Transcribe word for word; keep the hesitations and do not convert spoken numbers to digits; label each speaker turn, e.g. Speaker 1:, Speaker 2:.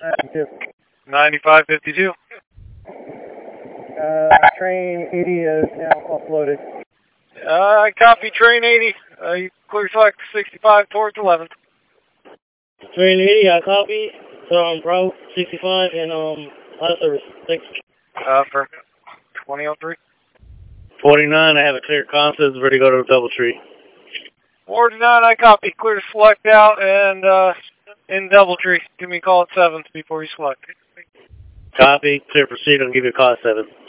Speaker 1: ninety-five fifty-two.
Speaker 2: Uh, train eighty is now uploaded.
Speaker 1: Uh, I copy train eighty. Uh, you clear select sixty-five towards eleventh.
Speaker 3: Train eighty, I copy. So I'm Bravo sixty-five and um, last service. Thanks.
Speaker 1: Uh, for twenty oh three.
Speaker 3: forty-nine, I have a clear concept, ready to go to Doubletree.
Speaker 1: forty-nine, I copy. Clear to select out and uh, in Doubletree. Give me a call at seven before you select.
Speaker 3: Copy, clear proceed, I'll give you a call at seven.